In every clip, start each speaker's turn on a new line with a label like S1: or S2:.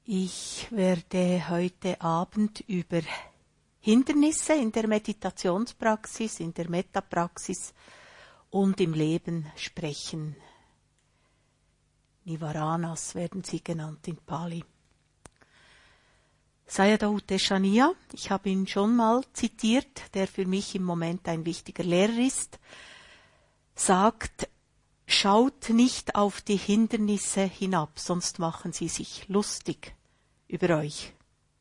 S1: Ich werde heute Abend über Hindernisse in der Meditationspraxis, in der Metta-Praxis und im Leben sprechen. Nivaranas werden sie genannt in Pali. Sayadaw U Tejaniya, ich habe ihn schon mal zitiert, der für mich im Moment ein wichtiger Lehrer ist, sagt: Schaut nicht auf die Hindernisse hinab, sonst machen sie sich lustig über euch.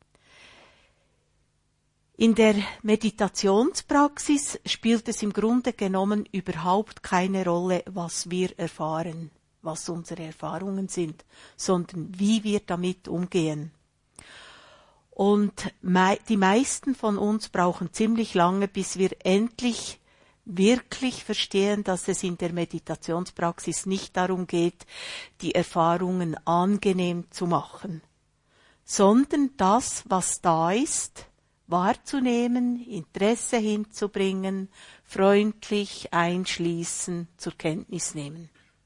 S1: In der Meditationspraxis spielt es im Grunde genommen überhaupt keine Rolle, was wir erfahren, was unsere Erfahrungen sind, sondern wie wir damit umgehen. Und die meisten von uns brauchen ziemlich lange, bis wir endlich wirklich verstehen, dass es in der Meditationspraxis nicht darum geht, die Erfahrungen angenehm zu machen, sondern das, was da ist, wahrzunehmen, Interesse hinzubringen, freundlich einschließen, zur Kenntnis nehmen.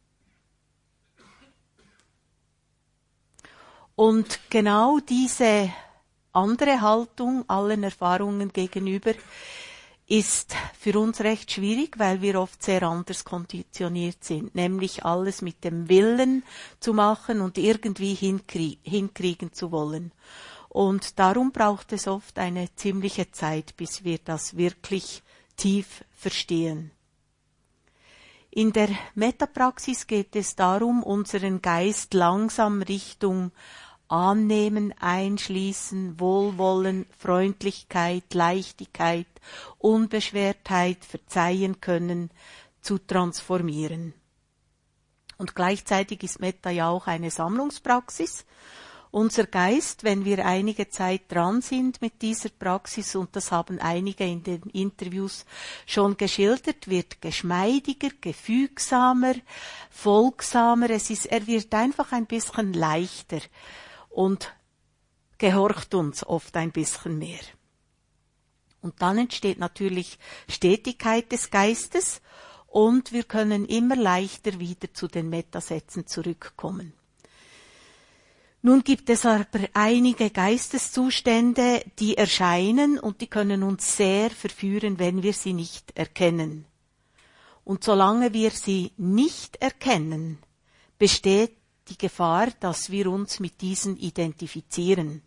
S1: Und genau diese andere Haltung allen Erfahrungen gegenüber ist für uns recht schwierig, weil wir oft sehr anders konditioniert sind, nämlich alles mit dem Willen zu machen und irgendwie hinkriegen zu wollen. Und darum braucht es oft eine ziemliche Zeit, bis wir das wirklich tief verstehen. In der Metta-Praxis geht es darum, unseren Geist langsam Richtung Annehmen, Einschließen, Wohlwollen, Freundlichkeit, Leichtigkeit, Unbeschwertheit, Verzeihen können, zu transformieren. Und gleichzeitig ist Metta ja auch eine Sammlungspraxis. Unser Geist, wenn wir einige Zeit dran sind mit dieser Praxis, und das haben einige in den Interviews schon geschildert, wird geschmeidiger, gefügsamer, folgsamer. Er wird einfach ein bisschen leichter und gehorcht uns oft ein bisschen mehr. Und dann entsteht natürlich Stetigkeit des Geistes und wir können immer leichter wieder zu den Metta-Sätzen zurückkommen. Nun gibt es aber einige Geisteszustände, die erscheinen und die können uns sehr verführen, wenn wir sie nicht erkennen. Und solange wir sie nicht erkennen, besteht die Gefahr, dass wir uns mit diesen identifizieren.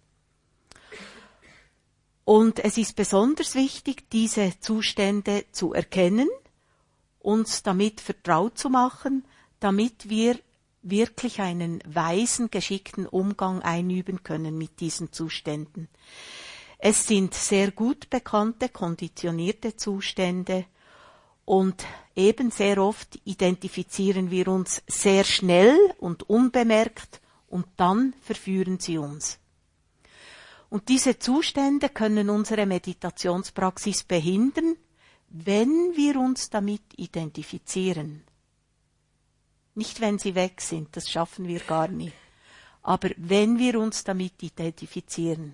S1: Und es ist besonders wichtig, diese Zustände zu erkennen, uns damit vertraut zu machen, damit wir wirklich einen weisen, geschickten Umgang einüben können mit diesen Zuständen. Es sind sehr gut bekannte, konditionierte Zustände und eben sehr oft identifizieren wir uns sehr schnell und unbemerkt und dann verführen sie uns. Und diese Zustände können unsere Meditationspraxis behindern, wenn wir uns damit identifizieren. Nicht, wenn sie weg sind, das schaffen wir gar nicht. Aber wenn wir uns damit identifizieren.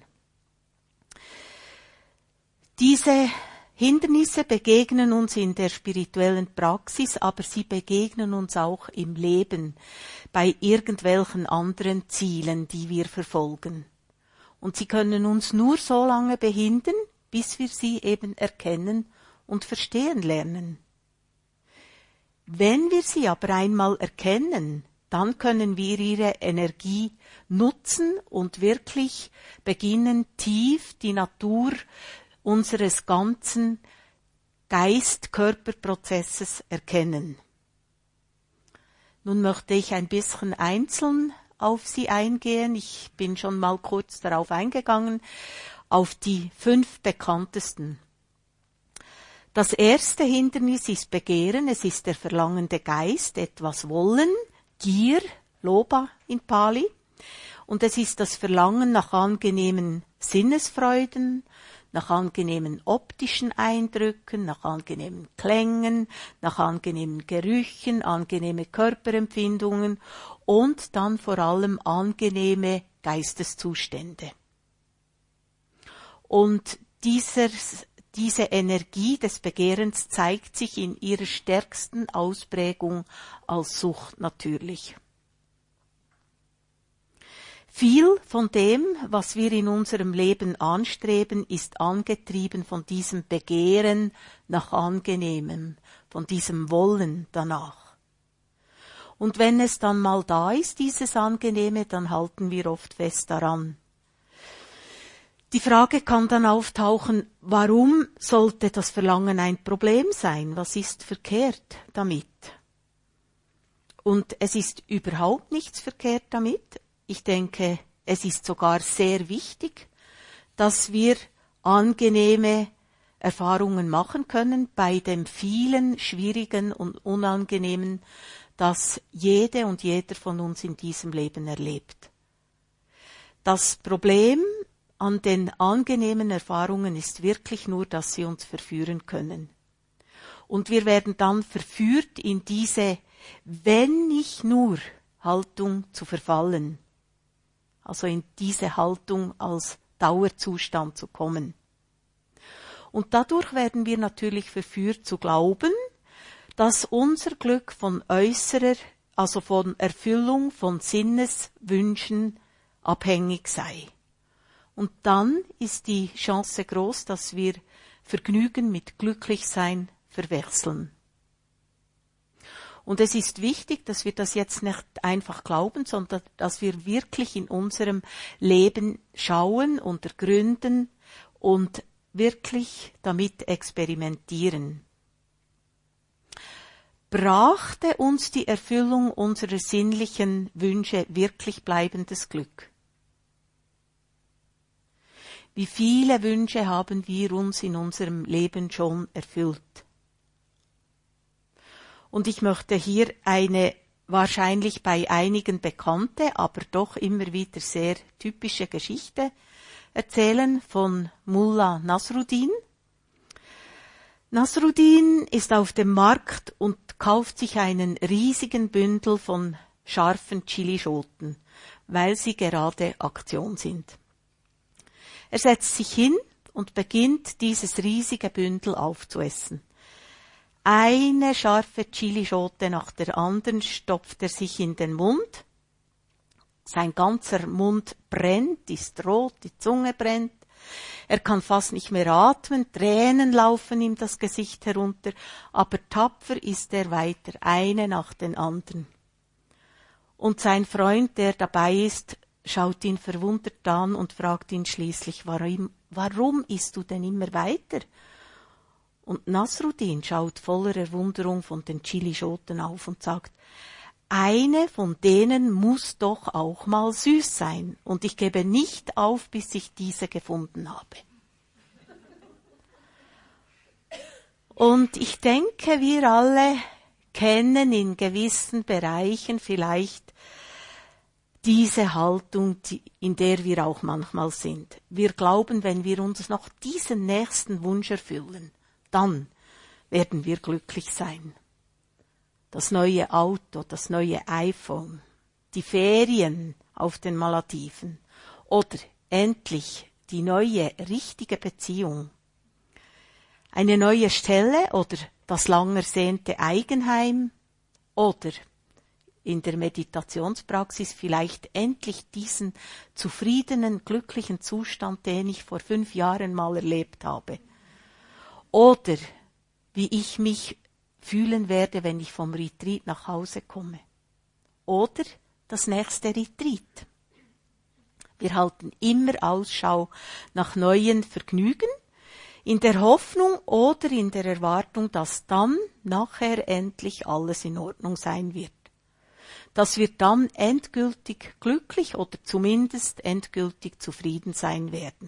S1: Diese Hindernisse begegnen uns in der spirituellen Praxis, aber sie begegnen uns auch im Leben, bei irgendwelchen anderen Zielen, die wir verfolgen. Und sie können uns nur so lange behindern, bis wir sie eben erkennen und verstehen lernen. Wenn wir sie aber einmal erkennen, dann können wir ihre Energie nutzen und wirklich beginnen, tief die Natur unseres ganzen Geist-Körper-Prozesses erkennen. Nun möchte ich ein bisschen einzeln auf sie eingehen. Ich bin schon mal kurz darauf eingegangen, auf die 5 bekanntesten. Das erste Hindernis ist Begehren, es ist der verlangende Geist, etwas wollen, Gier, Lobha in Pali. Und es ist das Verlangen nach angenehmen Sinnesfreuden, nach angenehmen optischen Eindrücken, nach angenehmen Klängen, nach angenehmen Gerüchen, angenehme Körperempfindungen und dann vor allem angenehme Geisteszustände. Und diese Energie des Begehrens zeigt sich in ihrer stärksten Ausprägung als Sucht natürlich. Viel von dem, was wir in unserem Leben anstreben, ist angetrieben von diesem Begehren nach Angenehmem, von diesem Wollen danach. Und wenn es dann mal da ist, dieses Angenehme, dann halten wir oft fest daran. Die Frage kann dann auftauchen, warum sollte das Verlangen ein Problem sein? Was ist verkehrt damit? Und es ist überhaupt nichts verkehrt damit. Ich denke, es ist sogar sehr wichtig, dass wir angenehme Erfahrungen machen können bei dem vielen Schwierigen und Unangenehmen, das jede und jeder von uns in diesem Leben erlebt. Das Problem an den angenehmen Erfahrungen ist wirklich nur, dass sie uns verführen können. Und wir werden dann verführt, in diese wenn nicht nur Haltung zu verfallen. Also in diese Haltung als Dauerzustand zu kommen. Und dadurch werden wir natürlich verführt zu glauben, dass unser Glück von äußerer, also von Erfüllung von Sinneswünschen abhängig sei. Und dann ist die Chance groß, dass wir Vergnügen mit Glücklichsein verwechseln. Und es ist wichtig, dass wir das jetzt nicht einfach glauben, sondern dass wir wirklich in unserem Leben schauen und ergründen und wirklich damit experimentieren. Brachte uns die Erfüllung unserer sinnlichen Wünsche wirklich bleibendes Glück? Wie viele Wünsche haben wir uns in unserem Leben schon erfüllt? Und ich möchte hier eine wahrscheinlich bei einigen bekannte, aber doch immer wieder sehr typische Geschichte erzählen von Mullah Nasruddin. Nasruddin ist auf dem Markt und kauft sich einen riesigen Bündel von scharfen Chilischoten, weil sie gerade Aktion sind. Er setzt sich hin und beginnt, dieses riesige Bündel aufzuessen. Eine scharfe Chilischote nach der anderen stopft er sich in den Mund. Sein ganzer Mund brennt, ist rot, die Zunge brennt. Er kann fast nicht mehr atmen, Tränen laufen ihm das Gesicht herunter, aber tapfer ist er weiter, eine nach den anderen. Und sein Freund, der dabei ist, schaut ihn verwundert an und fragt ihn schließlich, warum isst du denn immer weiter? Und Nasruddin schaut voller Erwunderung von den Chilischoten auf und sagt, eine von denen muss doch auch mal süß sein, und ich gebe nicht auf, bis ich diese gefunden habe. Und ich denke, wir alle kennen in gewissen Bereichen vielleicht diese Haltung, in der wir auch manchmal sind. Wir glauben, wenn wir uns noch diesen nächsten Wunsch erfüllen, dann werden wir glücklich sein. Das neue Auto, das neue iPhone, die Ferien auf den Malediven oder endlich die neue, richtige Beziehung, eine neue Stelle oder das lang ersehnte Eigenheim oder in der Meditationspraxis vielleicht endlich diesen zufriedenen, glücklichen Zustand, den ich vor 5 Jahren mal erlebt habe. Oder wie ich mich fühlen werde, wenn ich vom Retreat nach Hause komme. Oder das nächste Retreat. Wir halten immer Ausschau nach neuen Vergnügen, in der Hoffnung oder in der Erwartung, dass dann nachher endlich alles in Ordnung sein wird. Dass wir dann endgültig glücklich oder zumindest endgültig zufrieden sein werden.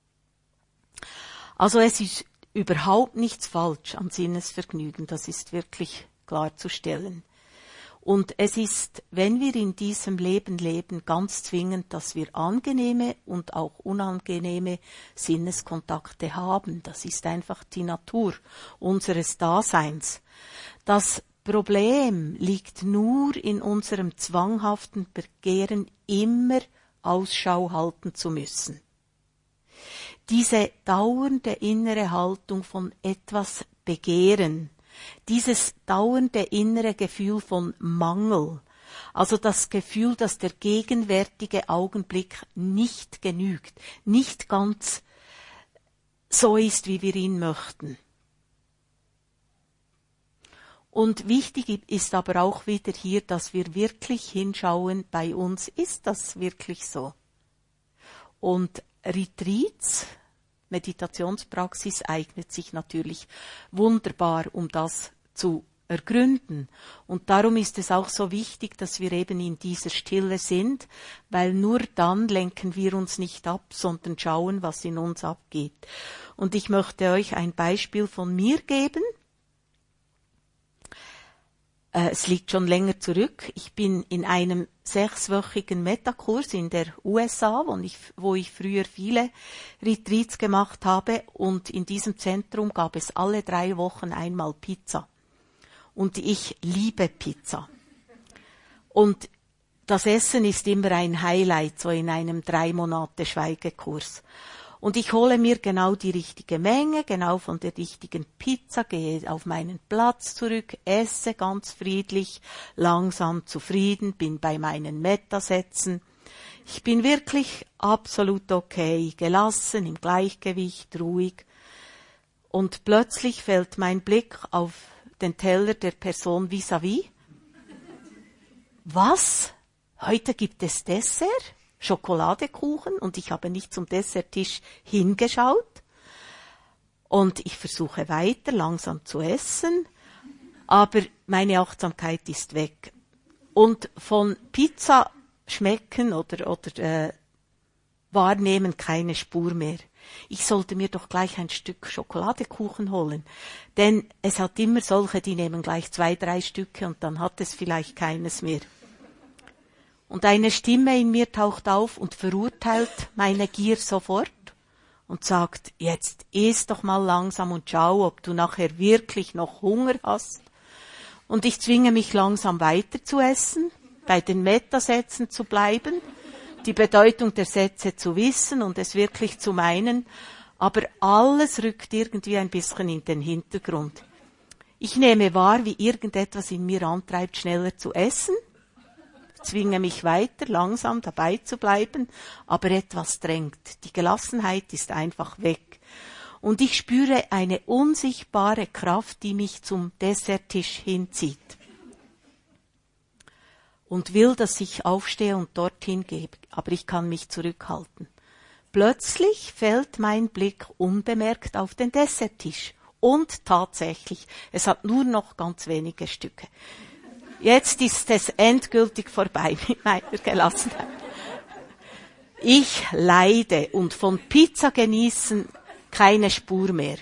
S1: Also es ist überhaupt nichts falsch an Sinnesvergnügen, das ist wirklich klarzustellen. Und es ist, wenn wir in diesem Leben leben, ganz zwingend, dass wir angenehme und auch unangenehme Sinneskontakte haben. Das ist einfach die Natur unseres Daseins. Das Problem liegt nur in unserem zwanghaften Begehren, immer Ausschau halten zu müssen. Diese dauernde innere Haltung von etwas Begehren, dieses dauernde innere Gefühl von Mangel, Also das Gefühl, dass der gegenwärtige Augenblick nicht genügt, nicht ganz so ist, wie wir ihn möchten. Und wichtig ist aber auch wieder hier, dass wir wirklich hinschauen, bei uns ist das wirklich so. Und Retreats, Meditationspraxis eignet sich natürlich wunderbar, um das zu ergründen. Und darum ist es auch so wichtig, dass wir eben in dieser Stille sind, weil nur dann lenken wir uns nicht ab, sondern schauen, was in uns abgeht. Und ich möchte euch ein Beispiel von mir geben. Es liegt schon länger zurück. Ich bin in einem 6-wöchigen Metakurs in der USA, wo ich früher viele Retreats gemacht habe. Und in diesem Zentrum gab es alle 3 Wochen einmal Pizza. Und ich liebe Pizza. Und das Essen ist immer ein Highlight, so in einem 3 Monate Schweigekurs. Und ich hole mir genau die richtige Menge, genau von der richtigen Pizza, gehe auf meinen Platz zurück, esse ganz friedlich, langsam zufrieden, bin bei meinen Metta-Sätzen. Ich bin wirklich absolut okay, gelassen, im Gleichgewicht, ruhig. Und plötzlich fällt mein Blick auf den Teller der Person vis-à-vis. Was? Heute gibt es Dessert? Schokoladekuchen, und ich habe nicht zum Desserttisch hingeschaut. Und ich versuche weiter langsam zu essen, aber meine Achtsamkeit ist weg. Und von Pizza schmecken oder wahrnehmen keine Spur mehr. Ich sollte mir doch gleich ein Stück Schokoladekuchen holen, denn es hat immer solche, die nehmen gleich 2, 3 Stücke und dann hat es vielleicht keines mehr. Und eine Stimme in mir taucht auf und verurteilt meine Gier sofort und sagt, jetzt iss doch mal langsam und schau, ob du nachher wirklich noch Hunger hast. Und ich zwinge mich langsam weiter zu essen, bei den Metasätzen zu bleiben, die Bedeutung der Sätze zu wissen und es wirklich zu meinen, aber alles rückt irgendwie ein bisschen in den Hintergrund. Ich nehme wahr, wie irgendetwas in mir antreibt, schneller zu essen, zwinge mich weiter, langsam dabei zu bleiben, aber etwas drängt. Die Gelassenheit ist einfach weg. Und ich spüre eine unsichtbare Kraft, die mich zum Desserttisch hinzieht. Und will, dass ich aufstehe und dorthin gehe, aber ich kann mich zurückhalten. Plötzlich fällt mein Blick unbemerkt auf den Desserttisch. Und tatsächlich, es hat nur noch ganz wenige Stücke. Jetzt ist es endgültig vorbei mit meiner Gelassenheit. Ich leide und von Pizza genießen keine Spur mehr.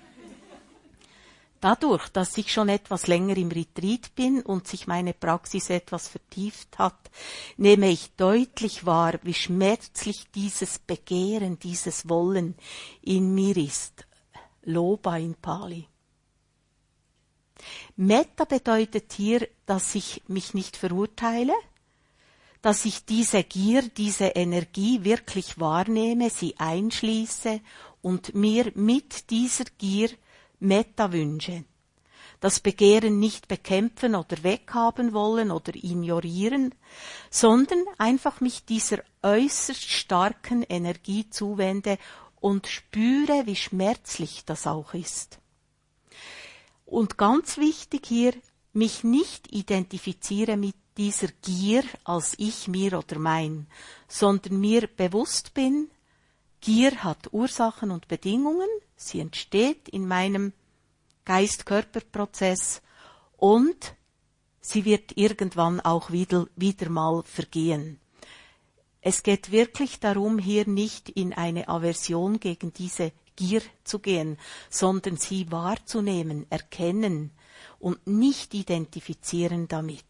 S1: Dadurch, dass ich schon etwas länger im Retreat bin und sich meine Praxis etwas vertieft hat, nehme ich deutlich wahr, wie schmerzlich dieses Begehren, dieses Wollen in mir ist. Loba in Pali. Metta bedeutet hier, dass ich mich nicht verurteile, dass ich diese Gier, diese Energie wirklich wahrnehme, sie einschließe und mir mit dieser Gier Metta wünsche. Das Begehren nicht bekämpfen oder weghaben wollen oder ignorieren, sondern einfach mich dieser äußerst starken Energie zuwende und spüre, wie schmerzlich das auch ist. Und ganz wichtig hier, mich nicht identifiziere mit dieser Gier als ich, mir oder mein, sondern mir bewusst bin, Gier hat Ursachen und Bedingungen, sie entsteht in meinem Geist-Körper-Prozess und sie wird irgendwann auch wieder mal vergehen. Es geht wirklich darum, hier nicht in eine Aversion gegen diese Gier zu gehen, sondern sie wahrzunehmen, erkennen und nicht identifizieren damit.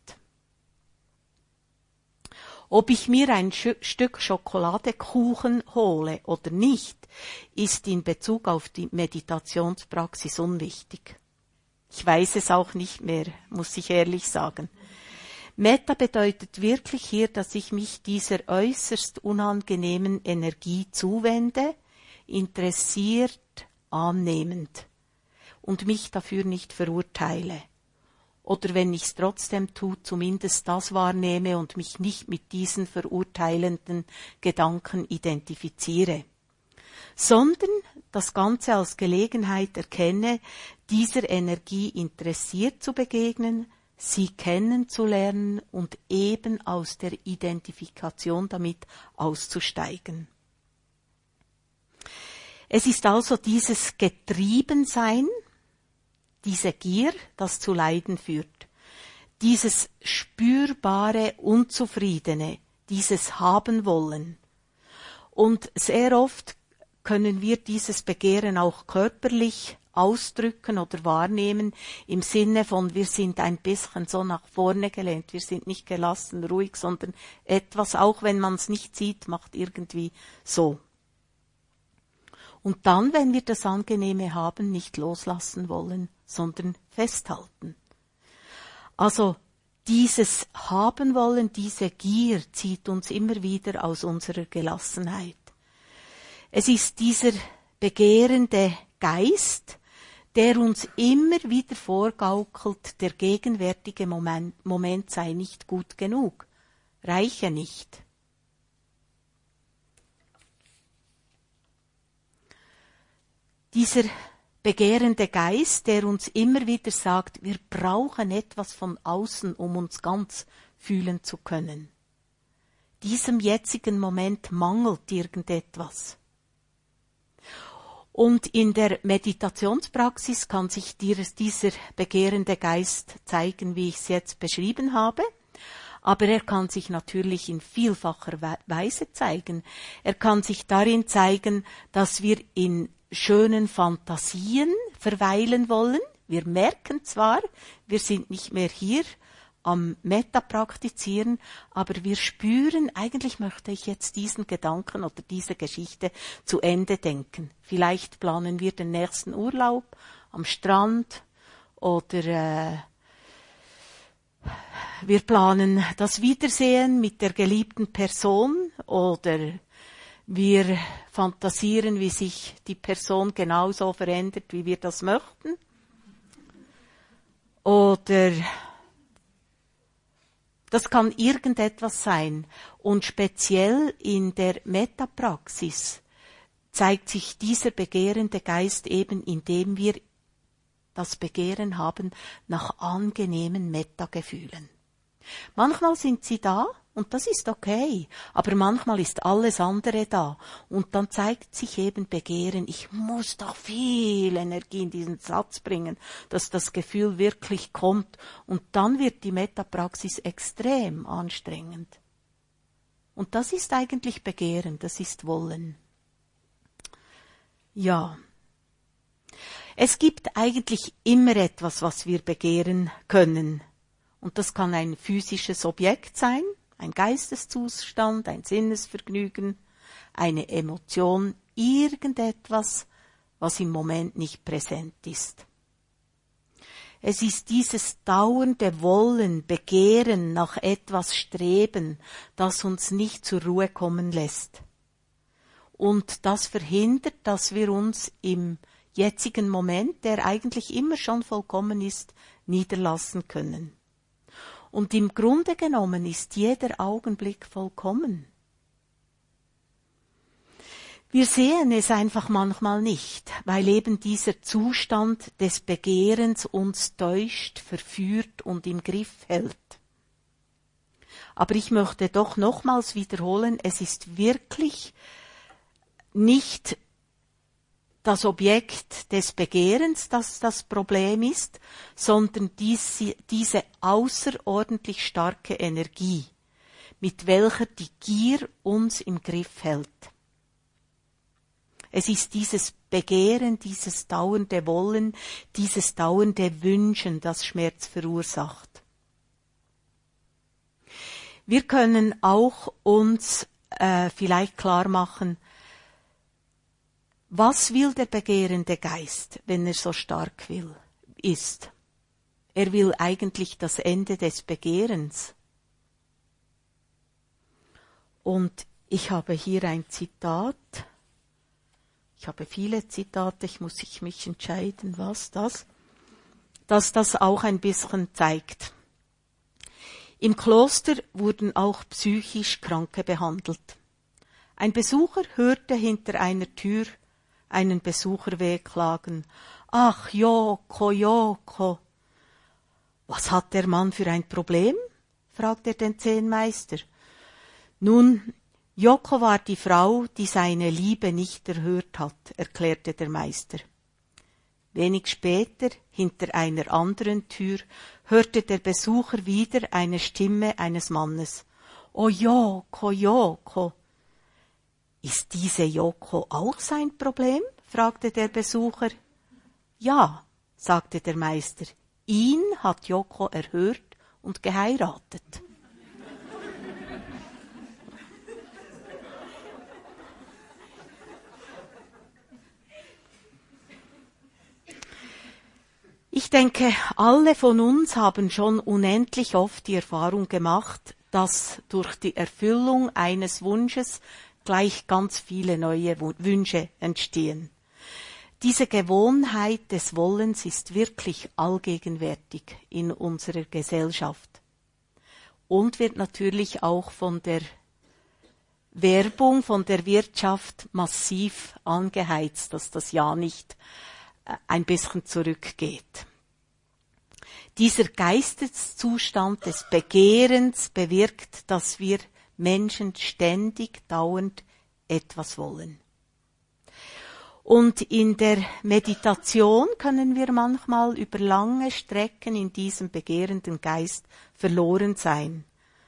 S1: Ob ich mir ein Stück Schokoladekuchen hole oder nicht, ist in Bezug auf die Meditationspraxis unwichtig. Ich weiß es auch nicht mehr, muss ich ehrlich sagen. Metta bedeutet wirklich hier, dass ich mich dieser äußerst unangenehmen Energie zuwende, interessiert, annehmend und mich dafür nicht verurteile. oder wenn ich es trotzdem tue, zumindest das wahrnehme und mich nicht mit diesen verurteilenden Gedanken identifiziere, sondern das Ganze als Gelegenheit erkenne, dieser Energie interessiert zu begegnen, sie kennenzulernen und eben aus der Identifikation damit auszusteigen. Es ist also dieses Getriebensein, diese Gier, das zu Leiden führt. Dieses spürbare Unzufriedene, dieses Haben-Wollen. Und sehr oft können wir dieses Begehren auch körperlich ausdrücken oder wahrnehmen, im Sinne von, wir sind ein bisschen so nach vorne gelehnt, wir sind nicht gelassen, ruhig, sondern etwas, auch wenn man es nicht sieht, macht irgendwie so. Und dann, wenn wir das Angenehme haben, nicht loslassen wollen, sondern festhalten. Also dieses Haben wollen, diese Gier zieht uns immer wieder aus unserer Gelassenheit. Es ist dieser begehrende Geist, der uns immer wieder vorgaukelt, der gegenwärtige Moment sei nicht gut genug, reiche nicht. Dieser begehrende Geist, der uns immer wieder sagt, wir brauchen etwas von außen, um uns ganz fühlen zu können. Diesem jetzigen Moment mangelt irgendetwas. Und in der Meditationspraxis kann sich dieser begehrende Geist zeigen, wie ich es jetzt beschrieben habe. Aber er kann sich natürlich in vielfacher Weise zeigen. Er kann sich darin zeigen, dass wir in schönen Fantasien verweilen wollen. Wir merken zwar, wir sind nicht mehr hier am Metta praktizieren, aber wir spüren, eigentlich möchte ich jetzt diesen Gedanken oder diese Geschichte zu Ende denken. Vielleicht planen wir den nächsten Urlaub am Strand oder wir planen das Wiedersehen mit der geliebten Person oder wir fantasieren, wie sich die Person genauso verändert, wie wir das möchten. Oder das kann irgendetwas sein. Und speziell in der Metta-Praxis zeigt sich dieser begehrende Geist eben, indem wir das Begehren haben nach angenehmen Metta-Gefühlen. Manchmal sind sie da und das ist okay, aber manchmal ist alles andere da und dann zeigt sich eben Begehren, ich muss doch viel Energie in diesen Satz bringen, dass das Gefühl wirklich kommt und dann wird die Metta-Praxis extrem anstrengend. Und das ist eigentlich Begehren, das ist Wollen. Ja. Es gibt eigentlich immer etwas, was wir begehren können. Und das kann ein physisches Objekt sein, ein Geisteszustand, ein Sinnesvergnügen, eine Emotion, irgendetwas, was im Moment nicht präsent ist. Es ist dieses dauernde Wollen, Begehren, nach etwas Streben, das uns nicht zur Ruhe kommen lässt. Und das verhindert, dass wir uns im jetzigen Moment, der eigentlich immer schon vollkommen ist, niederlassen können. Und im Grunde genommen ist jeder Augenblick vollkommen. Wir sehen es einfach manchmal nicht, weil eben dieser Zustand des Begehrens uns täuscht, verführt und im Griff hält. Aber ich möchte doch nochmals wiederholen, es ist wirklich nicht das Objekt des Begehrens, das das Problem ist, sondern diese außerordentlich starke Energie, mit welcher die Gier uns im Griff hält. Es ist dieses Begehren, dieses dauernde Wollen, dieses dauernde Wünschen, das Schmerz verursacht. Wir können auch uns vielleicht klar machen, was will der begehrende Geist, wenn er so stark ist? Er will eigentlich das Ende des Begehrens. Und ich habe hier ein Zitat. Ich habe viele Zitate, muss ich mich entscheiden, was das. das das auch ein bisschen zeigt. Im Kloster wurden auch psychisch Kranke behandelt. Ein Besucher hörte hinter einer Tür einen Besucher wehklagen. »Ach, Joko, Joko!« »Was hat der Mann für ein Problem?« fragte er den Zehnmeister. »Nun, Joko war die Frau, die seine Liebe nicht erhört hat«, erklärte der Meister. Wenig später, hinter einer anderen Tür, hörte der Besucher wieder eine Stimme eines Mannes. »Oh Joko, Joko!« »Ist diese Joko auch sein Problem?« fragte der Besucher. »Ja«, sagte der Meister, »ihn hat Joko erhört und geheiratet.« Ich denke, alle von uns haben schon unendlich oft die Erfahrung gemacht, dass durch die Erfüllung eines Wunsches gleich ganz viele neue Wünsche entstehen. Diese Gewohnheit des Wollens ist wirklich allgegenwärtig in unserer Gesellschaft und wird natürlich auch von der Werbung, von der Wirtschaft massiv angeheizt, dass das ja nicht ein bisschen zurückgeht. Dieser Geisteszustand des Begehrens bewirkt, dass wir Menschen ständig, dauernd etwas wollen. Und in der Meditation können wir manchmal über lange Strecken in diesem begehrenden Geist verloren sein.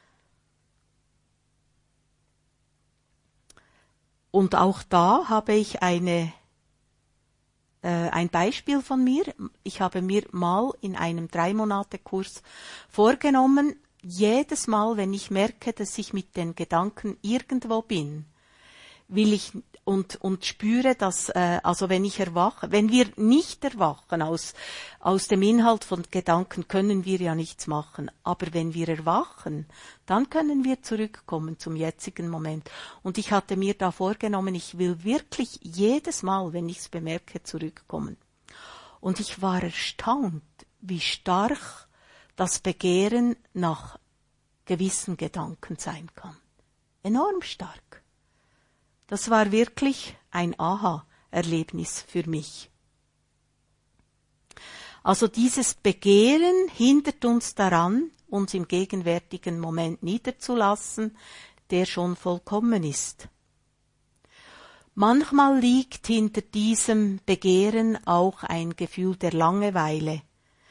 S1: Und auch da habe ich ein Beispiel von mir. Ich habe mir mal in einem 3-Monate-Kurs vorgenommen, jedes Mal, wenn ich merke, dass ich mit den Gedanken irgendwo bin, will ich und spüre, dass, also wenn ich erwache, wenn wir nicht erwachen aus dem Inhalt von Gedanken, können wir ja nichts machen. Aber wenn wir erwachen, dann können wir zurückkommen zum jetzigen Moment. Und ich hatte mir da vorgenommen, ich will wirklich jedes Mal, wenn ich es bemerke, zurückkommen. Und ich war erstaunt, wie stark das Begehren nach gewissen Gedanken sein kann. Enorm stark. Das war wirklich ein Aha-Erlebnis für mich. Also dieses Begehren hindert uns daran, uns im gegenwärtigen Moment niederzulassen, der schon vollkommen ist. Manchmal liegt hinter diesem Begehren auch ein Gefühl der Langeweile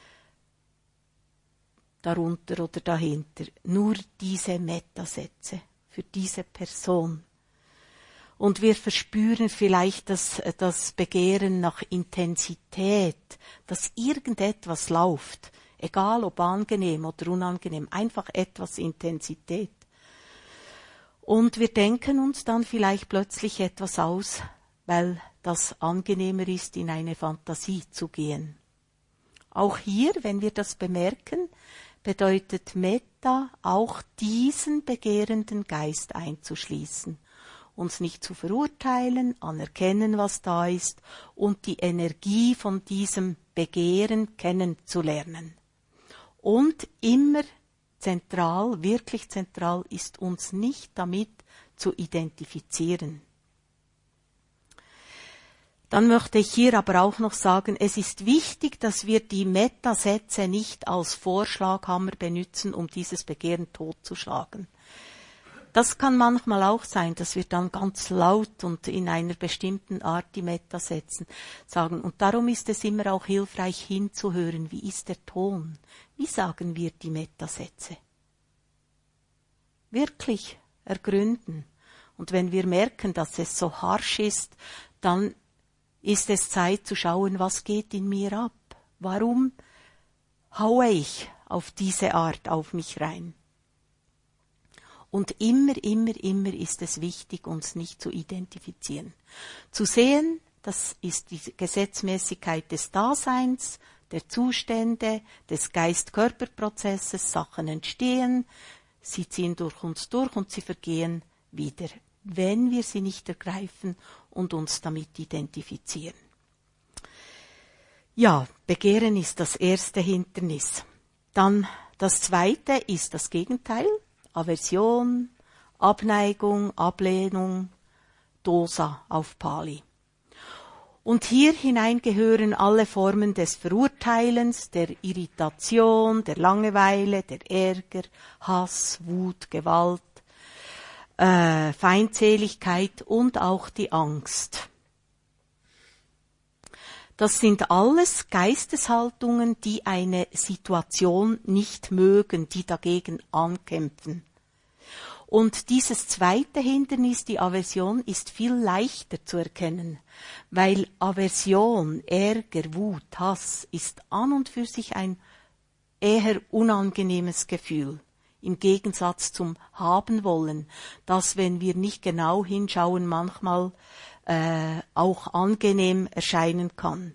S1: darunter oder dahinter. Nur diese Metasätze für diese Person. Und wir verspüren vielleicht das Begehren nach Intensität, dass irgendetwas läuft, egal ob angenehm oder unangenehm, einfach etwas Intensität. Und wir denken uns dann vielleicht plötzlich etwas aus, weil das angenehmer ist, in eine Fantasie zu gehen. Auch hier, wenn wir das bemerken, bedeutet Metta auch diesen begehrenden Geist einzuschließen. Uns nicht zu verurteilen, anerkennen, was da ist und die Energie von diesem Begehren kennenzulernen. Und immer zentral, wirklich zentral ist uns nicht damit zu identifizieren. Dann möchte ich hier aber auch noch sagen, es ist wichtig, dass wir die Metasätze nicht als Vorschlaghammer benutzen, um dieses Begehren totzuschlagen. Das kann manchmal auch sein, dass wir dann ganz laut und in einer bestimmten Art die Metasätze sagen. Und darum ist es immer auch hilfreich hinzuhören, wie ist der Ton? Wie sagen wir die Metasätze? Wirklich ergründen. Und wenn wir merken, dass es so harsch ist, dann ist es Zeit zu schauen, was geht in mir ab? Warum haue ich auf diese Art auf mich rein? Und immer ist es wichtig, uns nicht zu identifizieren. Zu sehen, das ist die Gesetzmäßigkeit des Daseins, der Zustände, des Geist-Körper-Prozesses. Sachen entstehen, sie ziehen durch uns durch und sie vergehen wieder, wenn wir sie nicht ergreifen und uns damit identifizieren. Ja, Begehren ist das erste Hindernis. Dann das zweite ist das Gegenteil, Aversion, Abneigung, Ablehnung, Dosa auf Pali. Und hier hinein gehören alle Formen des Verurteilens, der Irritation, der Langeweile, der Ärger, Hass, Wut, Gewalt, Feindseligkeit und auch die Angst. Das sind alles Geisteshaltungen, die eine Situation nicht mögen, die dagegen ankämpfen. Und dieses zweite Hindernis, die Aversion, ist viel leichter zu erkennen, weil Aversion, Ärger, Wut, Hass ist an und für sich ein eher unangenehmes Gefühl, im Gegensatz zum Haben wollen, das, wenn wir nicht genau hinschauen, manchmal auch angenehm erscheinen kann.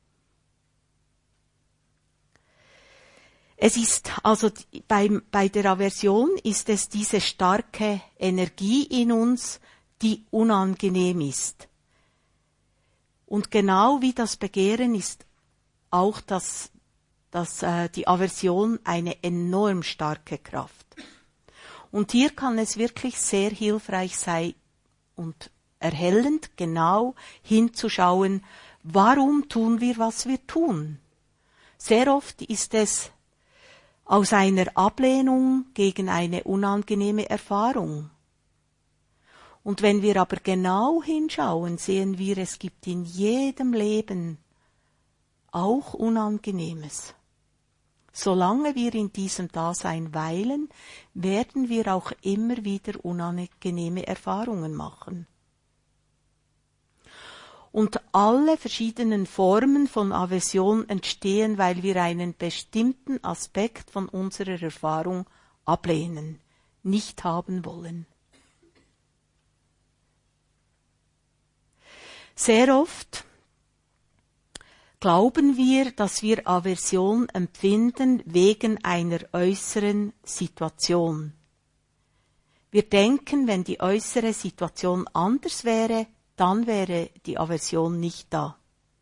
S1: Es ist also bei der Aversion ist es diese starke Energie in uns, die unangenehm ist. Und genau wie das Begehren ist auch die Aversion eine enorm starke Kraft. Und hier kann es wirklich sehr hilfreich sein und erhellend, genau hinzuschauen, warum tun wir, was wir tun. Sehr oft ist es aus einer Ablehnung gegen eine unangenehme Erfahrung. Und wenn wir aber genau hinschauen, sehen wir, es gibt in jedem Leben auch Unangenehmes. Solange wir in diesem Dasein weilen, werden wir auch immer wieder unangenehme Erfahrungen machen. Und alle verschiedenen Formen von Aversion entstehen, weil wir einen bestimmten Aspekt von unserer Erfahrung ablehnen, nicht haben wollen. Sehr oft glauben wir, dass wir Aversion empfinden wegen einer äußeren Situation. Wir denken, wenn die äußere Situation anders wäre, dann wäre die Aversion nicht da.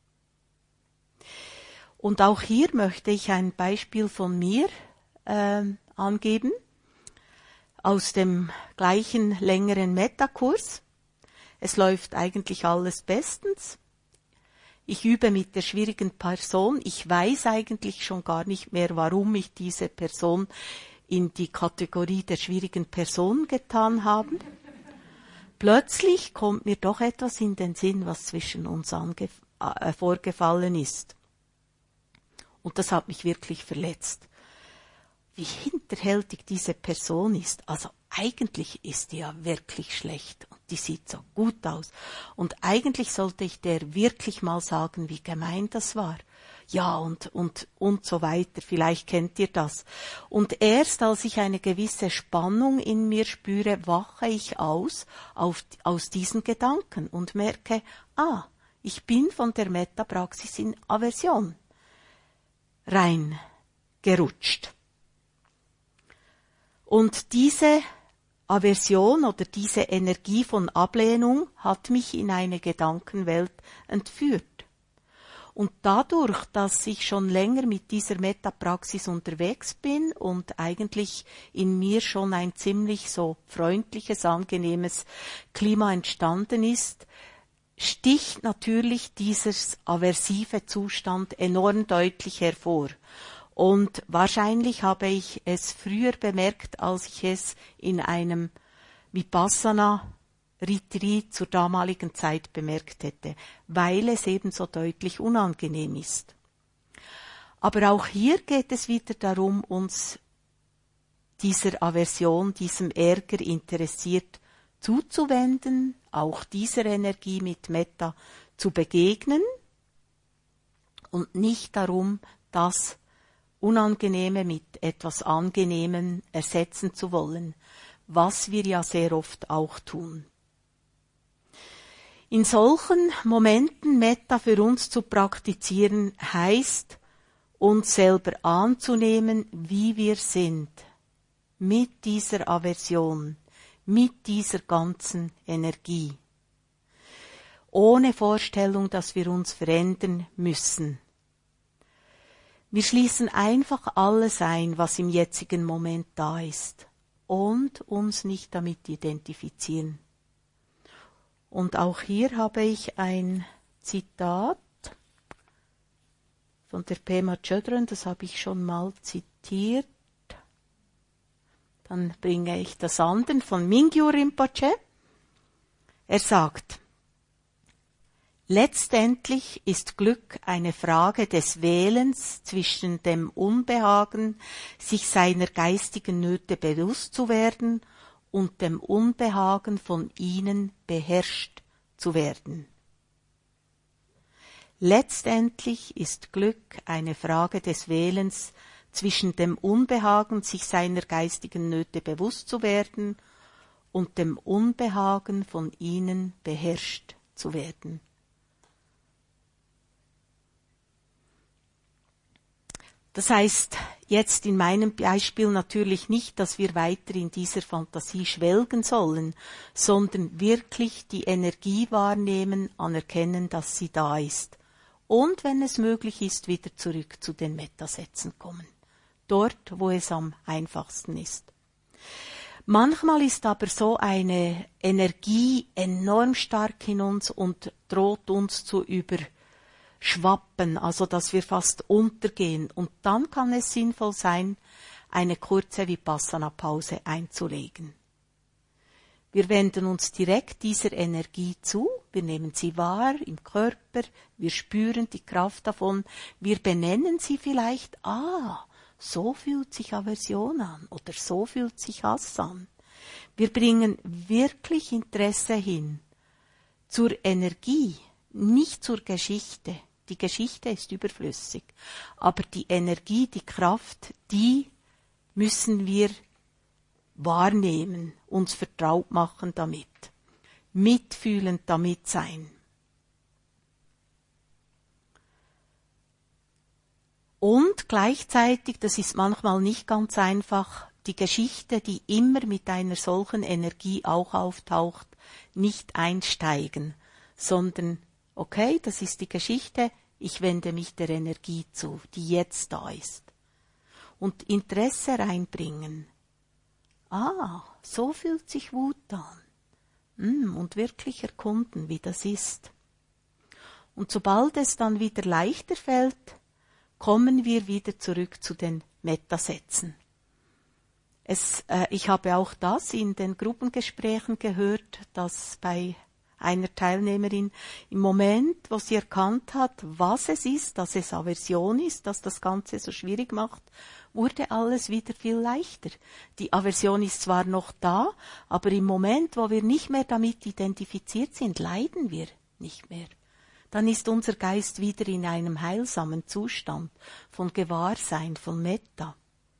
S1: Und auch hier möchte ich ein Beispiel von mir angeben, aus dem gleichen längeren Metta-Kurs. Es läuft eigentlich alles bestens. Ich übe mit der schwierigen Person. Ich weiß eigentlich schon gar nicht mehr, warum ich diese Person in die Kategorie der schwierigen Person getan habe. Plötzlich kommt mir doch etwas in den Sinn, was zwischen uns vorgefallen ist. Und das hat mich wirklich verletzt. Wie hinterhältig diese Person ist. Also eigentlich ist die ja wirklich schlecht und die sieht so gut aus. Und eigentlich sollte ich der wirklich mal sagen, wie gemein das war. Ja, und so weiter. Vielleicht kennt ihr das. Und erst als ich eine gewisse Spannung in mir spüre, wache ich aus diesen Gedanken und merke, ich bin von der Metta-Praxis in Aversion reingerutscht. Und diese Aversion oder diese Energie von Ablehnung hat mich in eine Gedankenwelt entführt. Und dadurch, dass ich schon länger mit dieser Metta-Praxis unterwegs bin und eigentlich in mir schon ein ziemlich so freundliches, angenehmes Klima entstanden ist, sticht natürlich dieses aversive Zustand enorm deutlich hervor. Und wahrscheinlich habe ich es früher bemerkt, als ich es in einem Vipassana-Retreat zur damaligen Zeit bemerkt hätte, weil es eben so deutlich unangenehm ist. Aber auch hier geht es wieder darum, uns dieser Aversion, diesem Ärger interessiert zuzuwenden, auch dieser Energie mit Metta zu begegnen und nicht darum, das Unangenehme mit etwas Angenehmem ersetzen zu wollen, was wir ja sehr oft auch tun. In solchen Momenten Metta für uns zu praktizieren, heißt, uns selber anzunehmen, wie wir sind, mit dieser Aversion, mit dieser ganzen Energie, ohne Vorstellung, dass wir uns verändern müssen. Wir schließen einfach alles ein, was im jetzigen Moment da ist und uns nicht damit identifizieren. Und auch hier habe ich ein Zitat von der Pema Chodron, das habe ich schon mal zitiert. Dann bringe ich das andere von Mingyur Rinpoche. Er sagt, letztendlich ist Glück eine Frage des Wählens zwischen dem Unbehagen, sich seiner geistigen Nöte bewusst zu werden, und dem Unbehagen, von ihnen beherrscht zu werden. Letztendlich ist Glück eine Frage des Wählens zwischen dem Unbehagen, sich seiner geistigen Nöte bewusst zu werden, und dem Unbehagen, von ihnen beherrscht zu werden. Das heißt jetzt in meinem Beispiel natürlich nicht, dass wir weiter in dieser Fantasie schwelgen sollen, sondern wirklich die Energie wahrnehmen, anerkennen, dass sie da ist. Und wenn es möglich ist, wieder zurück zu den Metasätzen kommen. Dort, wo es am einfachsten ist. Manchmal ist aber so eine Energie enorm stark in uns und droht uns zu überschwappen, also dass wir fast untergehen. Und dann kann es sinnvoll sein, eine kurze Vipassana-Pause einzulegen. Wir wenden uns direkt dieser Energie zu, wir nehmen sie wahr im Körper, wir spüren die Kraft davon, wir benennen sie vielleicht, so fühlt sich Aversion an oder so fühlt sich Hass an. Wir bringen wirklich Interesse hin zur Energie, nicht zur Geschichte. Die Geschichte ist überflüssig, aber die Energie, die Kraft, die müssen wir wahrnehmen, uns vertraut machen damit, mitfühlend damit sein. Und gleichzeitig, das ist manchmal nicht ganz einfach, die Geschichte, die immer mit einer solchen Energie auch auftaucht, nicht einsteigen, sondern, okay, das ist die Geschichte, ich wende mich der Energie zu, die jetzt da ist. Und Interesse reinbringen. So fühlt sich Wut an. Und wirklich erkunden, wie das ist. Und sobald es dann wieder leichter fällt, kommen wir wieder zurück zu den Metasätzen. Ich habe auch das in den Gruppengesprächen gehört, dass bei einer Teilnehmerin im Moment, wo sie erkannt hat, was es ist, dass es Aversion ist, dass das Ganze so schwierig macht, wurde alles wieder viel leichter. Die Aversion ist zwar noch da, aber im Moment, wo wir nicht mehr damit identifiziert sind, leiden wir nicht mehr. Dann ist unser Geist wieder in einem heilsamen Zustand von Gewahrsein, von Metta.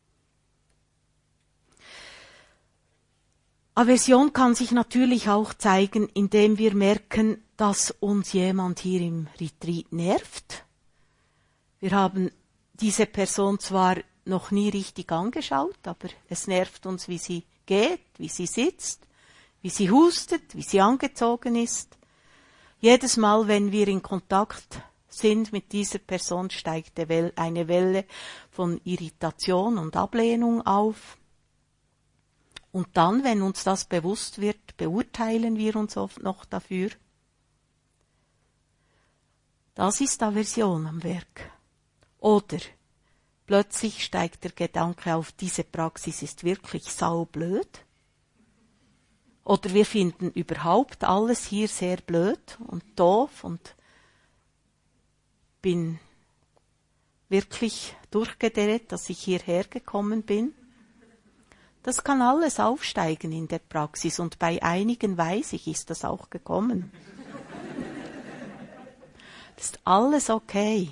S1: Aversion kann sich natürlich auch zeigen, indem wir merken, dass uns jemand hier im Retreat nervt. Wir haben diese Person zwar noch nie richtig angeschaut, aber es nervt uns, wie sie geht, wie sie sitzt, wie sie hustet, wie sie angezogen ist. Jedes Mal, wenn wir in Kontakt sind mit dieser Person, steigt eine Welle von Irritation und Ablehnung auf. Und dann, wenn uns das bewusst wird, beurteilen wir uns oft noch dafür. Das ist Aversion am Werk. Oder plötzlich steigt der Gedanke auf, diese Praxis ist wirklich saublöd. Oder wir finden überhaupt alles hier sehr blöd und doof und bin wirklich durchgedreht, dass ich hierher gekommen bin. Das kann alles aufsteigen in der Praxis und bei einigen weiß ich, ist das auch gekommen. Das ist alles okay.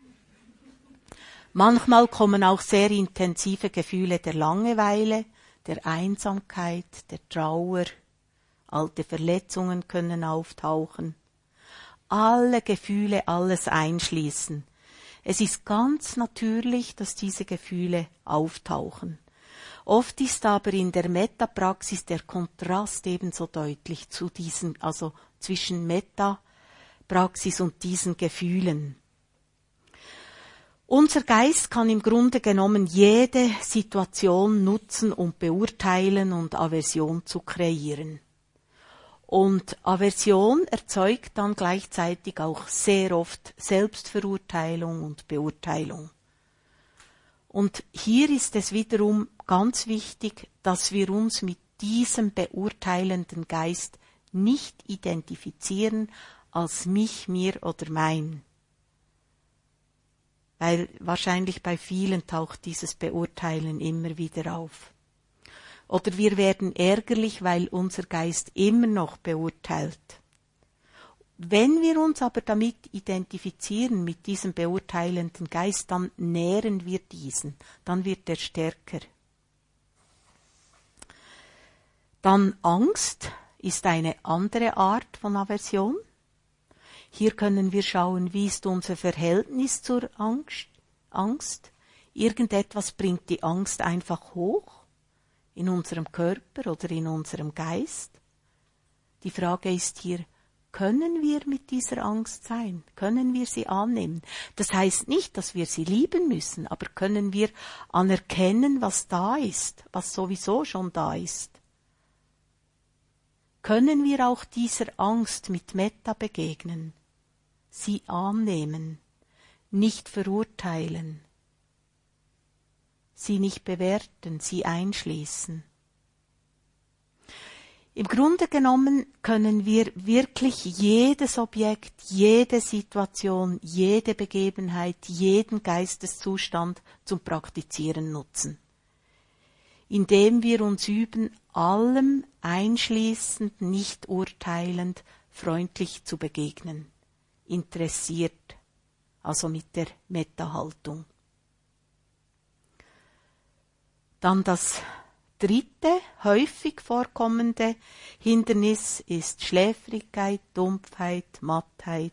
S1: Manchmal kommen auch sehr intensive Gefühle der Langeweile, der Einsamkeit, der Trauer. Alte Verletzungen können auftauchen. Alle Gefühle, alles einschließen. Es ist ganz natürlich, dass diese Gefühle auftauchen. Oft ist aber in der Metta-Praxis der Kontrast ebenso deutlich zu diesen, also zwischen Metta-Praxis und diesen Gefühlen. Unser Geist kann im Grunde genommen jede Situation nutzen, um beurteilen und Aversion zu kreieren. Und Aversion erzeugt dann gleichzeitig auch sehr oft Selbstverurteilung und Beurteilung. Und hier ist es wiederum ganz wichtig, dass wir uns mit diesem beurteilenden Geist nicht identifizieren als mich, mir oder mein. Weil wahrscheinlich bei vielen taucht dieses Beurteilen immer wieder auf. Oder wir werden ärgerlich, weil unser Geist immer noch beurteilt. Wenn wir uns aber damit identifizieren, mit diesem beurteilenden Geist, dann nähren wir diesen, dann wird er stärker. Dann Angst ist eine andere Art von Aversion. Hier können wir schauen, wie ist unser Verhältnis zur Angst. Irgendetwas bringt die Angst einfach hoch in unserem Körper oder in unserem Geist. Die Frage ist hier, können wir mit dieser Angst sein? Können wir sie annehmen? Das heißt nicht, dass wir sie lieben müssen, aber können wir anerkennen, was da ist, was sowieso schon da ist? Können wir auch dieser Angst mit Metta begegnen? Sie annehmen, nicht verurteilen, sie nicht bewerten, sie einschließen. Im Grunde genommen können wir wirklich jedes Objekt, jede Situation, jede Begebenheit, jeden Geisteszustand zum Praktizieren nutzen, indem wir uns üben, allem einschließend, nicht urteilend, freundlich zu begegnen. Interessiert, also mit der Metta-Haltung. Dann das dritte, häufig vorkommende Hindernis ist Schläfrigkeit, Dumpfheit, Mattheit,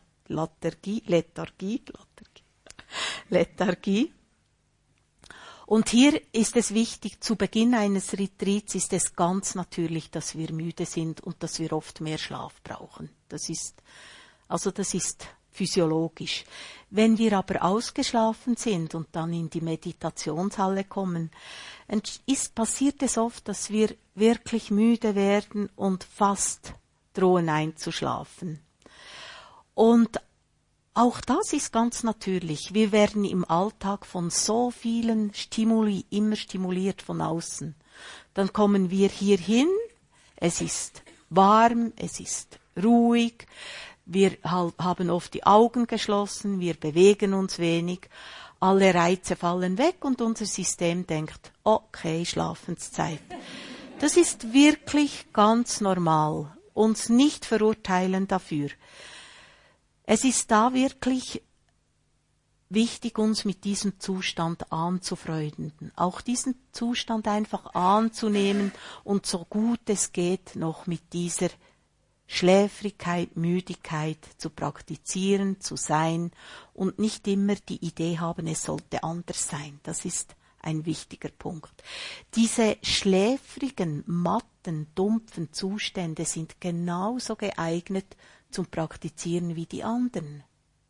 S1: Lethargie. Und hier ist es wichtig, zu Beginn eines Retreats ist es ganz natürlich, dass wir müde sind und dass wir oft mehr Schlaf brauchen. Das ist physiologisch. Wenn wir aber ausgeschlafen sind und dann in die Meditationshalle kommen, passiert es oft, dass wir wirklich müde werden und fast drohen einzuschlafen. Und auch das ist ganz natürlich. Wir werden im Alltag von so vielen Stimuli immer stimuliert von außen. Dann kommen wir hier hin, es ist warm, es ist ruhig, wir haben oft die Augen geschlossen, wir bewegen uns wenig, alle Reize fallen weg und unser System denkt, okay, Schlafenszeit. Das ist wirklich ganz normal, uns nicht verurteilen dafür. Es ist da wirklich wichtig, uns mit diesem Zustand anzufreunden, auch diesen Zustand einfach anzunehmen und so gut es geht noch mit dieser Schläfrigkeit, Müdigkeit zu praktizieren, zu sein und nicht immer die Idee haben, es sollte anders sein. Das ist ein wichtiger Punkt. Diese schläfrigen, matten, dumpfen Zustände sind genauso geeignet zum Praktizieren wie die anderen.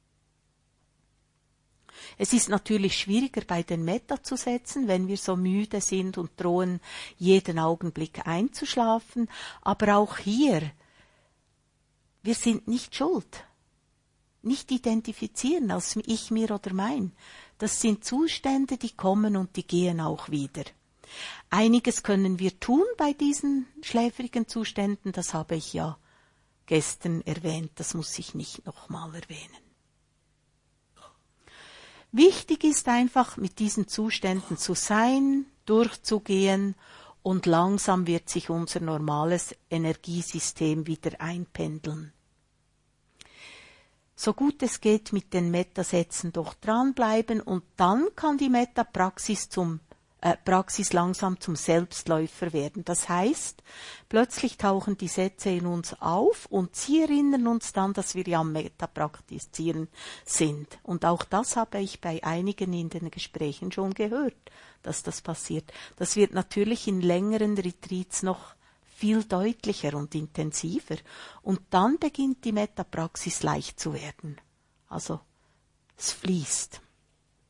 S1: Es ist natürlich schwieriger bei den Metta zu setzen, wenn wir so müde sind und drohen, jeden Augenblick einzuschlafen, aber auch hier, wir sind nicht schuld. Nicht identifizieren als ich, mir oder mein. Das sind Zustände, die kommen und die gehen auch wieder. Einiges können wir tun bei diesen schläfrigen Zuständen, das habe ich ja gestern erwähnt, das muss ich nicht nochmal erwähnen. Wichtig ist einfach, mit diesen Zuständen zu sein, durchzugehen und langsam wird sich unser normales Energiesystem wieder einpendeln. So gut es geht mit den Metta-Sätzen doch dranbleiben und dann kann die Metta-Praxis Praxis langsam zum Selbstläufer werden. Das heißt, plötzlich tauchen die Sätze in uns auf und sie erinnern uns dann, dass wir ja am Metta-Praktizieren sind. Und auch das habe ich bei einigen in den Gesprächen schon gehört, dass das passiert. Das wird natürlich in längeren Retreats noch viel deutlicher und intensiver. Und dann beginnt die Metta-Praxis leicht zu werden. Also, es fließt.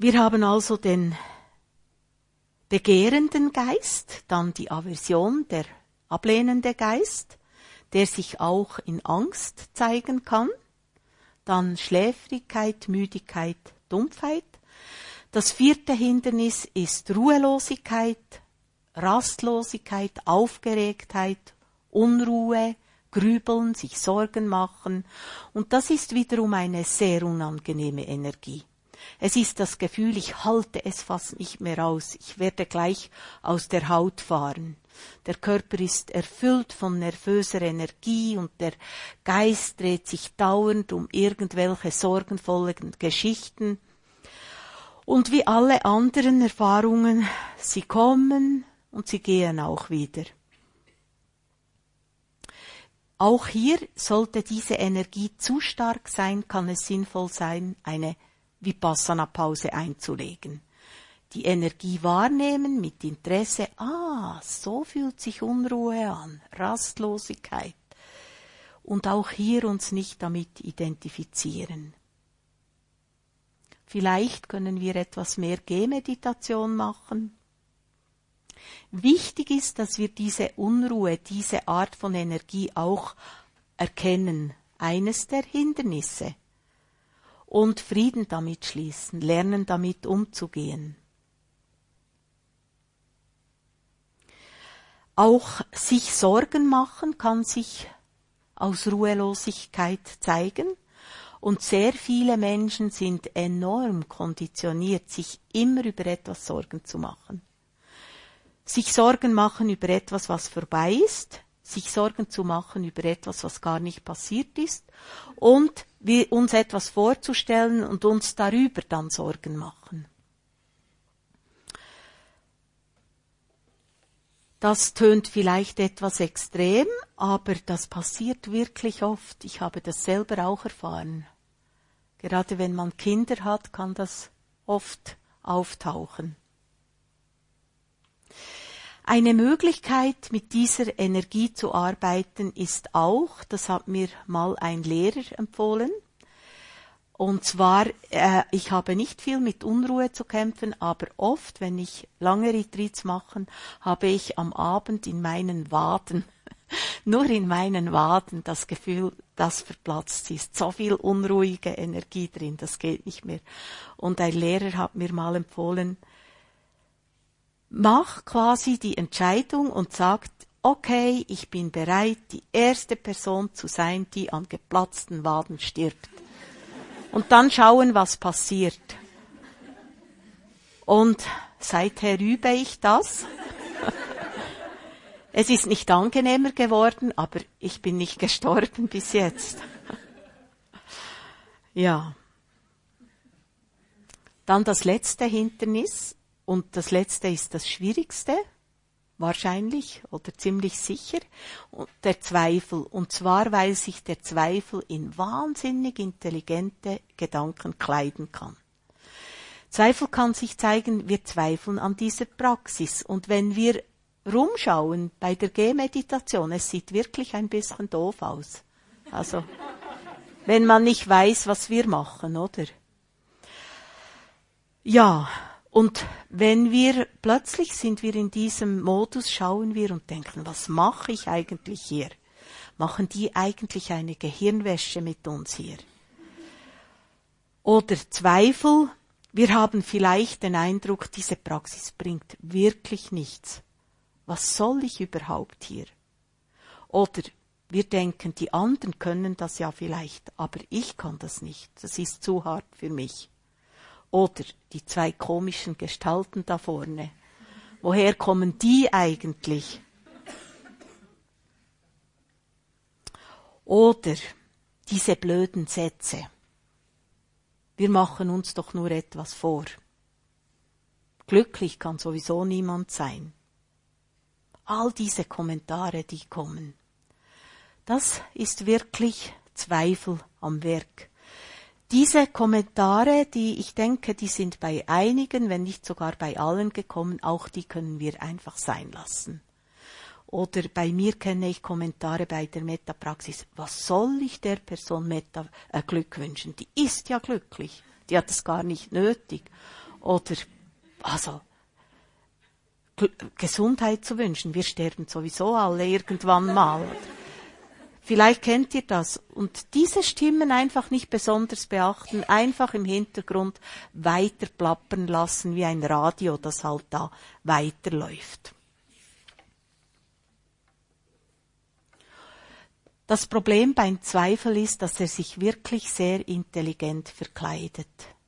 S1: Wir haben also den begehrenden Geist, dann die Aversion, der ablehnende Geist, der sich auch in Angst zeigen kann, dann Schläfrigkeit, Müdigkeit, Dumpfheit. Das 4. Hindernis ist Ruhelosigkeit, Rastlosigkeit, Aufgeregtheit, Unruhe, Grübeln, sich Sorgen machen. Und das ist wiederum eine sehr unangenehme Energie. Es ist das Gefühl, ich halte es fast nicht mehr aus. Ich werde gleich aus der Haut fahren. Der Körper ist erfüllt von nervöser Energie und der Geist dreht sich dauernd um irgendwelche sorgenvollen Geschichten. Und wie alle anderen Erfahrungen, sie kommen und sie gehen auch wieder. Auch hier sollte diese Energie zu stark sein, kann es sinnvoll sein, eine Vipassana-Pause einzulegen. Die Energie wahrnehmen mit Interesse, so fühlt sich Unruhe an, Rastlosigkeit. Und auch hier uns nicht damit identifizieren. Vielleicht können wir etwas mehr Gehmeditation machen. Wichtig ist, dass wir diese Unruhe, diese Art von Energie auch erkennen, eines der Hindernisse. Und Frieden damit schließen, lernen damit umzugehen. Auch sich Sorgen machen kann sich aus Ruhelosigkeit zeigen. Und sehr viele Menschen sind enorm konditioniert, sich immer über etwas Sorgen zu machen. Sich Sorgen machen über etwas, was vorbei ist, sich Sorgen zu machen über etwas, was gar nicht passiert ist und uns etwas vorzustellen und uns darüber dann Sorgen machen. Das tönt vielleicht etwas extrem, aber das passiert wirklich oft. Ich habe das selber auch erfahren. Gerade wenn man Kinder hat, kann das oft auftauchen. Eine Möglichkeit, mit dieser Energie zu arbeiten, ist auch, das hat mir mal ein Lehrer empfohlen, und zwar, ich habe nicht viel mit Unruhe zu kämpfen, aber oft, wenn ich lange Retreats mache, habe ich am Abend in meinen Waden, nur in meinen Waden, das Gefühl, dass verplatzt ist. So viel unruhige Energie drin, das geht nicht mehr. Und ein Lehrer hat mir mal empfohlen, mach quasi die Entscheidung und sagt, okay, ich bin bereit, die erste Person zu sein, die an geplatzten Waden stirbt. Und dann schauen, was passiert. Und seither übe ich das. Es ist nicht angenehmer geworden, aber ich bin nicht gestorben bis jetzt. Ja. Dann das letzte Hindernis. Und das letzte ist das Schwierigste, wahrscheinlich oder ziemlich sicher, der Zweifel. Und zwar, weil sich der Zweifel in wahnsinnig intelligente Gedanken kleiden kann. Zweifel kann sich zeigen, wir zweifeln an dieser Praxis. Und wenn wir rumschauen bei der Gehmeditation, es sieht wirklich ein bisschen doof aus. Also, wenn man nicht weiß, was wir machen, oder? Ja. Und wenn wir, plötzlich sind wir in diesem Modus, schauen wir und denken, was mache ich eigentlich hier? Machen die eigentlich eine Gehirnwäsche mit uns hier? Oder Zweifel, wir haben vielleicht den Eindruck, diese Praxis bringt wirklich nichts. Was soll ich überhaupt hier? Oder wir denken, die anderen können das ja vielleicht, aber ich kann das nicht. Das ist zu hart für mich. Oder die zwei komischen Gestalten da vorne. Woher kommen die eigentlich? Oder diese blöden Sätze. Wir machen uns doch nur etwas vor. Glücklich kann sowieso niemand sein. All diese Kommentare, die kommen. Das ist wirklich Zweifel am Werk. Diese Kommentare, die ich denke, die sind bei einigen, wenn nicht sogar bei allen gekommen, auch die können wir einfach sein lassen. Oder bei mir kenne ich Kommentare bei der Metta-Praxis. Was soll ich der Person Glück wünschen? Die ist ja glücklich. Die hat es gar nicht nötig. oder also Gesundheit zu wünschen. Wir sterben sowieso alle irgendwann mal. Vielleicht kennt ihr das. Und diese Stimmen einfach nicht besonders beachten, einfach im Hintergrund weiter plappern lassen wie ein Radio, das halt da weiterläuft. Das Problem beim Zweifel ist, dass er sich wirklich sehr intelligent verkleidet.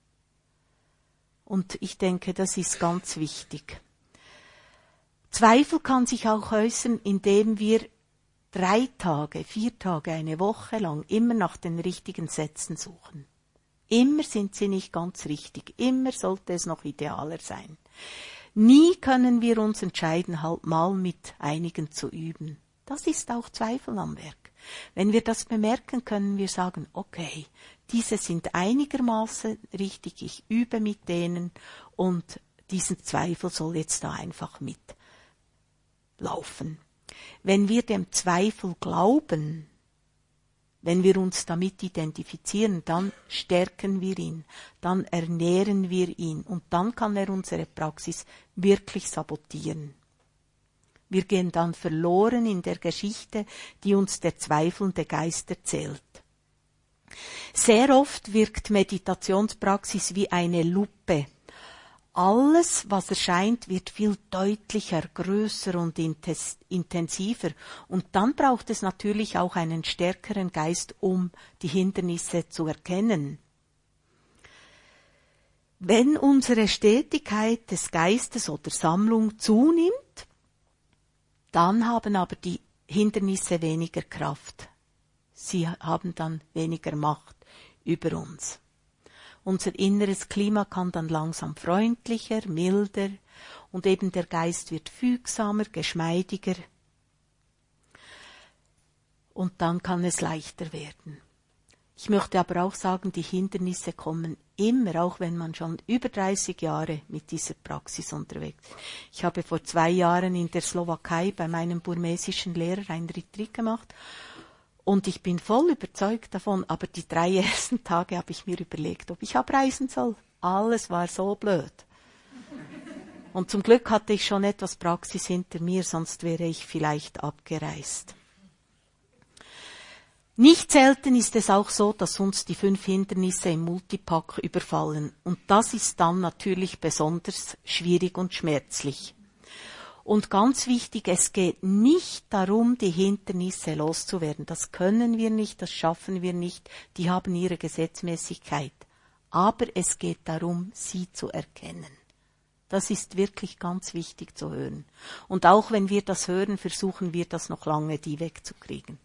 S1: Und ich denke, das ist ganz wichtig. Zweifel kann sich auch äußern, indem wir 3 Tage, 4 Tage, eine Woche lang immer nach den richtigen Sätzen suchen. Immer sind sie nicht ganz richtig, immer sollte es noch idealer sein. Nie können wir uns entscheiden, halt mal mit einigen zu üben. Das ist auch Zweifel am Werk. Wenn wir das bemerken, können wir sagen, okay, diese sind einigermaßen richtig, ich übe mit denen und diesen Zweifel soll jetzt da einfach mitlaufen. Wenn wir dem Zweifel glauben, wenn wir uns damit identifizieren, dann stärken wir ihn, dann ernähren wir ihn und dann kann er unsere Praxis wirklich sabotieren. Wir gehen dann verloren in der Geschichte, die uns der zweifelnde Geist erzählt. Sehr oft wirkt Meditationspraxis wie eine Lupe. Alles, was erscheint, wird viel deutlicher, größer und intensiver. Und dann braucht es natürlich auch einen stärkeren Geist, um die Hindernisse zu erkennen. Wenn unsere Stetigkeit des Geistes oder Sammlung zunimmt, dann haben aber die Hindernisse weniger Kraft. Sie haben dann weniger Macht über uns. Unser inneres Klima kann dann langsam freundlicher, milder und eben der Geist wird fügsamer, geschmeidiger. Und dann kann es leichter werden. Ich möchte aber auch sagen, die Hindernisse kommen immer, auch wenn man schon über 30 Jahre mit dieser Praxis unterwegs ist. Ich habe vor 2 Jahren in der Slowakei bei meinem burmesischen Lehrer ein Retreat gemacht und ich bin voll überzeugt davon, aber die 3 ersten Tage habe ich mir überlegt, ob ich abreisen soll. Alles war so blöd. Und zum Glück hatte ich schon etwas Praxis hinter mir, sonst wäre ich vielleicht abgereist. Nicht selten ist es auch so, dass uns die 5 Hindernisse im Multipack überfallen. Und das ist dann natürlich besonders schwierig und schmerzlich. Und ganz wichtig, es geht nicht darum, die Hindernisse loszuwerden. Das können wir nicht, das schaffen wir nicht. Die haben ihre Gesetzmäßigkeit. Aber es geht darum, sie zu erkennen. Das ist wirklich ganz wichtig zu hören. Und auch wenn wir das hören, versuchen wir das noch lange, die wegzukriegen.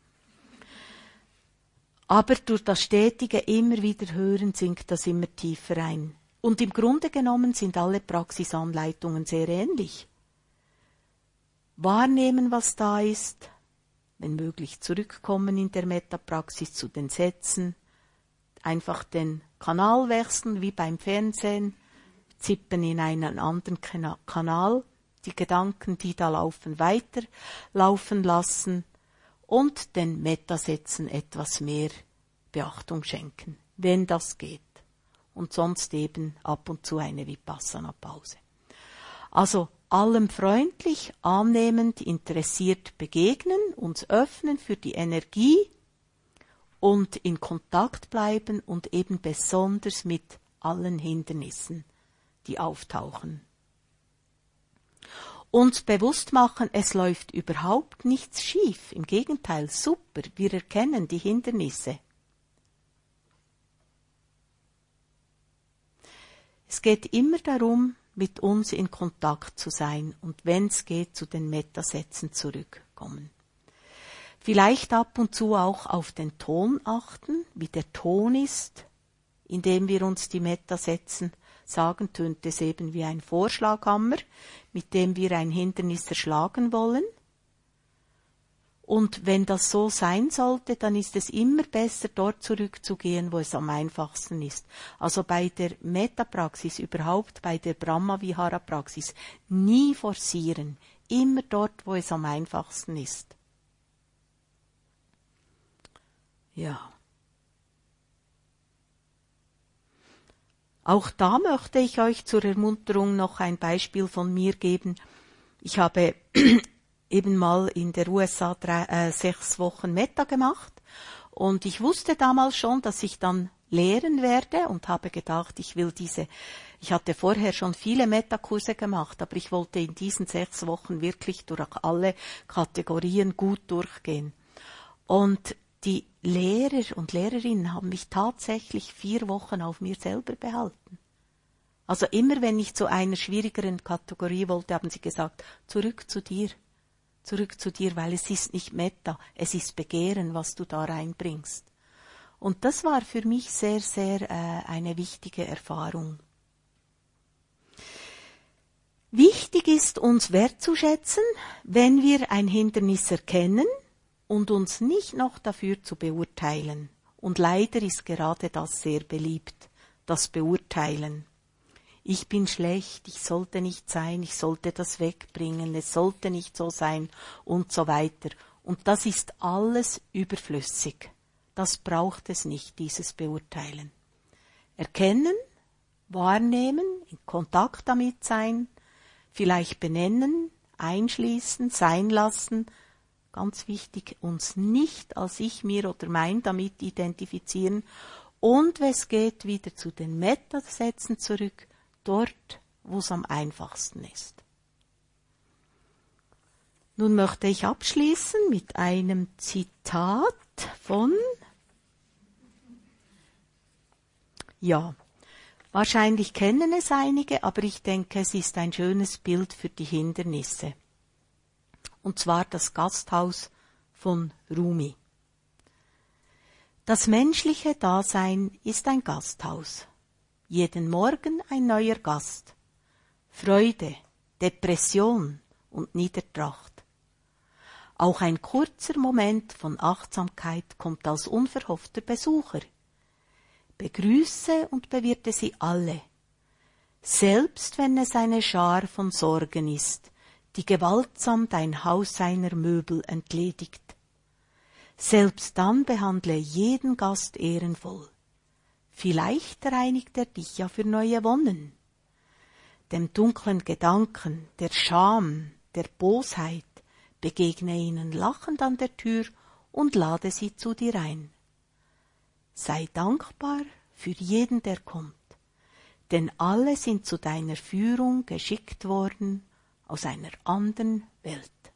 S1: Aber durch das stetige immer wieder Hören sinkt das immer tiefer ein. Und im Grunde genommen sind alle Praxisanleitungen sehr ähnlich. Wahrnehmen, was da ist, wenn möglich zurückkommen in der Metapraxis zu den Sätzen, einfach den Kanal wechseln, wie beim Fernsehen, zippen in einen anderen Kanal, die Gedanken, die da laufen, weiter laufen lassen, und den Metasätzen etwas mehr Beachtung schenken, wenn das geht. Und sonst eben ab und zu eine Vipassana-Pause. Also allem freundlich, annehmend, interessiert begegnen, uns öffnen für die Energie und in Kontakt bleiben und eben besonders mit allen Hindernissen, die auftauchen. Uns bewusst machen, es läuft überhaupt nichts schief. Im Gegenteil, super, wir erkennen die Hindernisse. Es geht immer darum, mit uns in Kontakt zu sein und wenn es geht, zu den Metasätzen zurückkommen. Vielleicht ab und zu auch auf den Ton achten, wie der Ton ist, indem wir uns die Metasätzen sagen, tönt es eben wie ein Vorschlaghammer, mit dem wir ein Hindernis erschlagen wollen. Und wenn das so sein sollte, dann ist es immer besser, dort zurückzugehen, wo es am einfachsten ist. Also bei der Metapraxis, überhaupt bei der Brahma-Vihara-Praxis, nie forcieren, immer dort, wo es am einfachsten ist. Ja. Auch da möchte ich euch zur Ermunterung noch ein Beispiel von mir geben. Ich habe eben mal in der USA 6 Wochen Meta gemacht und ich wusste damals schon, dass ich dann lehren werde und habe gedacht, ich hatte vorher schon viele Meta-Kurse gemacht, aber ich wollte in diesen 6 Wochen wirklich durch alle Kategorien gut durchgehen. Und die Lehrer und Lehrerinnen haben mich tatsächlich 4 Wochen auf mir selber behalten. Also immer wenn ich zu einer schwierigeren Kategorie wollte, haben sie gesagt, zurück zu dir, weil es ist nicht Meta, es ist Begehren, was du da reinbringst. Und das war für mich sehr, sehr eine wichtige Erfahrung. Wichtig ist, uns wertzuschätzen, wenn wir ein Hindernis erkennen und uns nicht noch dafür zu beurteilen. Und leider ist gerade das sehr beliebt, das Beurteilen. Ich bin schlecht, ich sollte nicht sein, ich sollte das wegbringen, es sollte nicht so sein und so weiter. Und das ist alles überflüssig. Das braucht es nicht, dieses Beurteilen. Erkennen, wahrnehmen, in Kontakt damit sein, vielleicht benennen, einschließen, sein lassen. Ganz wichtig, uns nicht als ich, mir oder mein damit identifizieren und, wenn es geht, wieder zu den Metasätzen zurück, dort, wo es am einfachsten ist. Nun möchte ich abschließen mit einem Zitat von, wahrscheinlich kennen es einige, aber ich denke, es ist ein schönes Bild für die Hindernisse. Und zwar das Gasthaus von Rumi. Das menschliche Dasein ist ein Gasthaus. Jeden Morgen ein neuer Gast. Freude, Depression und Niedertracht. Auch ein kurzer Moment von Achtsamkeit kommt als unverhoffter Besucher. Begrüße und bewirte sie alle, selbst wenn es eine Schar von Sorgen ist, die gewaltsam dein Haus seiner Möbel entledigt. Selbst dann behandle jeden Gast ehrenvoll. Vielleicht reinigt er dich ja für neue Wonnen. Dem dunklen Gedanken, der Scham, der Bosheit, begegne ihnen lachend an der Tür und lade sie zu dir ein. Sei dankbar für jeden, der kommt, denn alle sind zu deiner Führung geschickt worden aus einer anderen Welt.